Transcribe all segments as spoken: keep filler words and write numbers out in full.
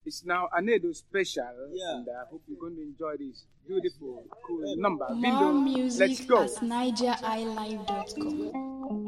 It's now Anedo special, Yeah. and I hope you're going to enjoy this beautiful, cool number. More Bindo, music let's go. at niger i live dot com.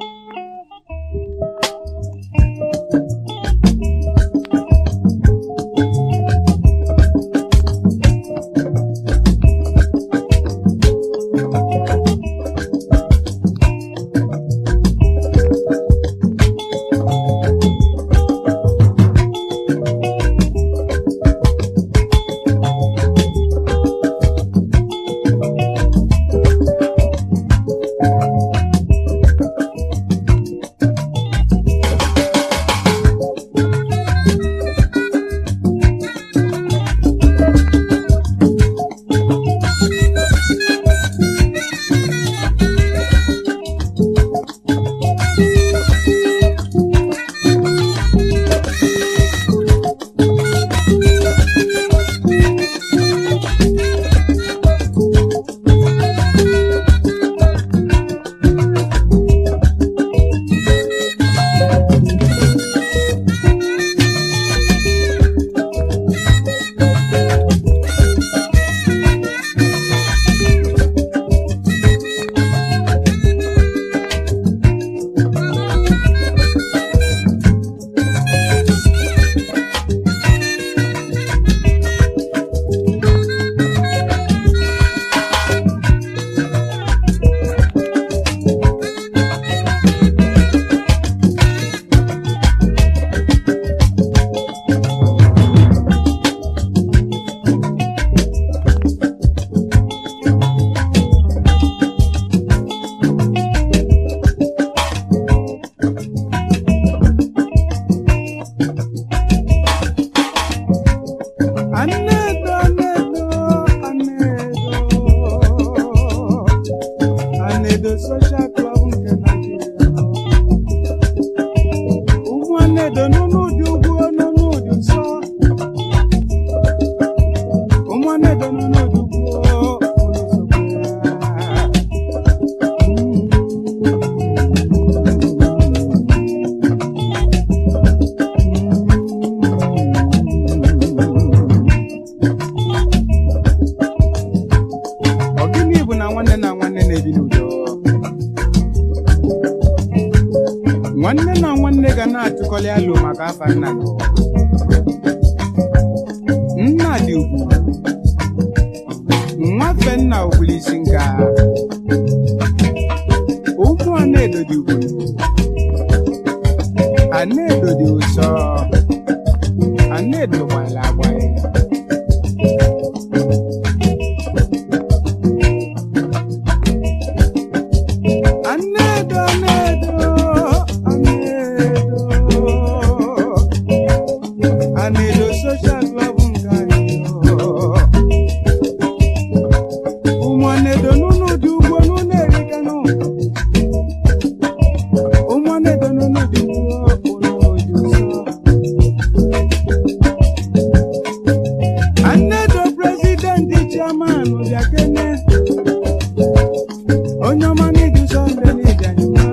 Social club nke Nigeria. Ụmụnne do n'ụdị ugwu n'ụdị nsọ. Ụmụnne do n'ụdị ugwu ọ gịnị bụ na nwanne na nwanne na-ebi n'udo? Nwanne na nwanne ga na-atụkọlị alụ maka afa nna nọ. Nna dị ugwu, nwafe nna ogbulisi nka. Ụmụ Anedo dị ugwu, Anedo dị ụsọ, Anedo gbara agbaghị. Anedo, Anedo, Anedo, Anedo social club nke anyị. Ụmụ Anedo n'ụnụ dị ugwu n'ụnụ erikanụ. Ụmụ Anedo n'ụnụ dị ugwu n'ụnụ dị ụsọ. Anedo president chairman bịa kene. Onye ọma n'ịdị nsọ mgbe n'ịdị anyị mma.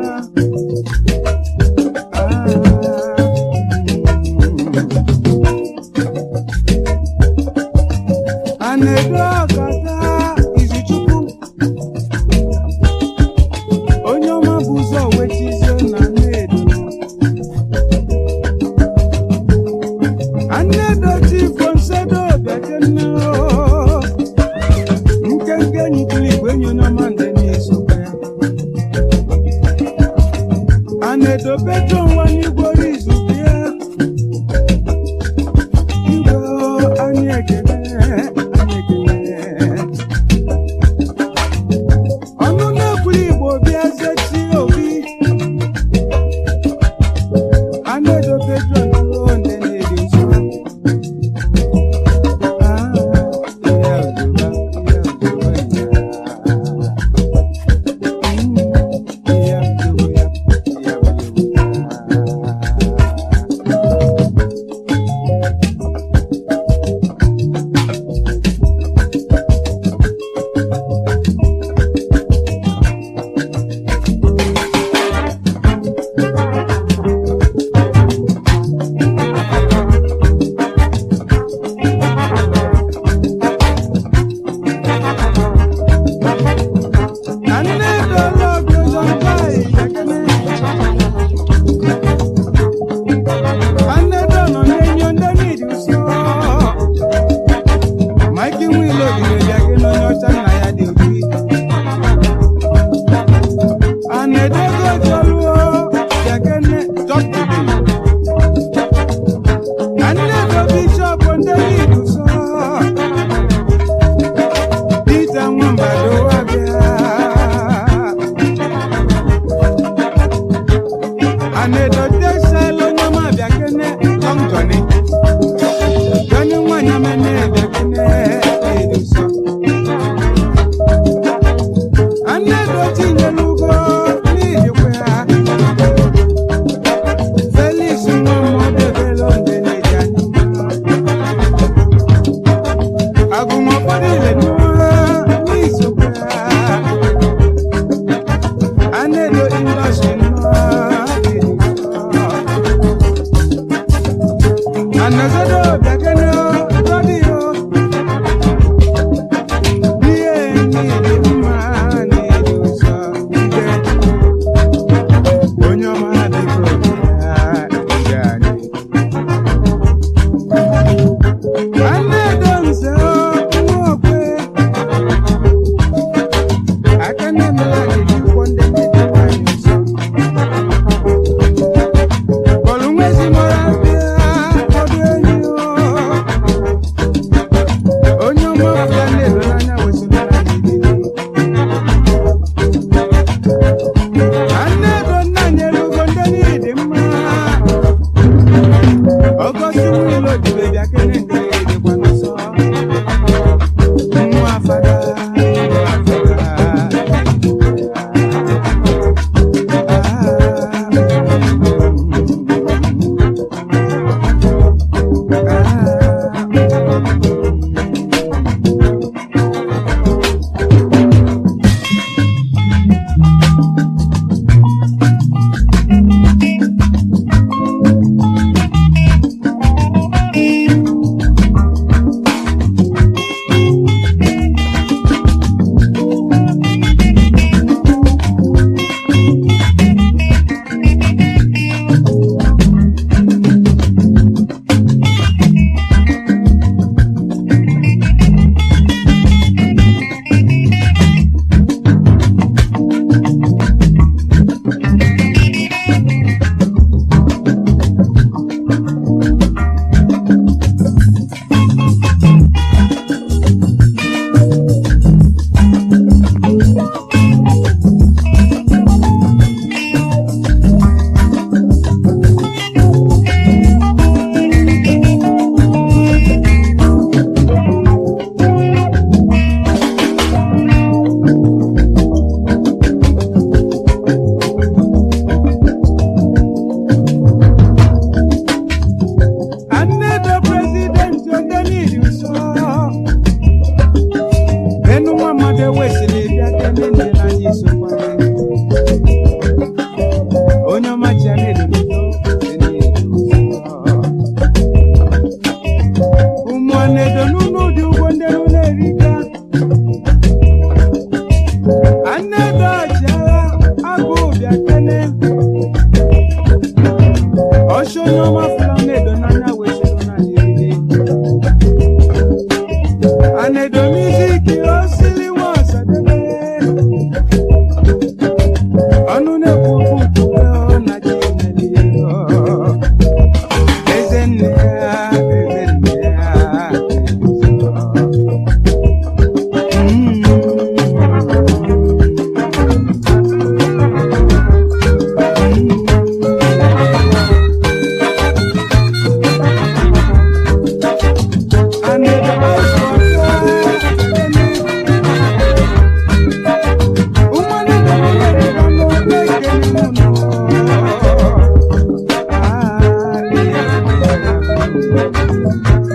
Thank you.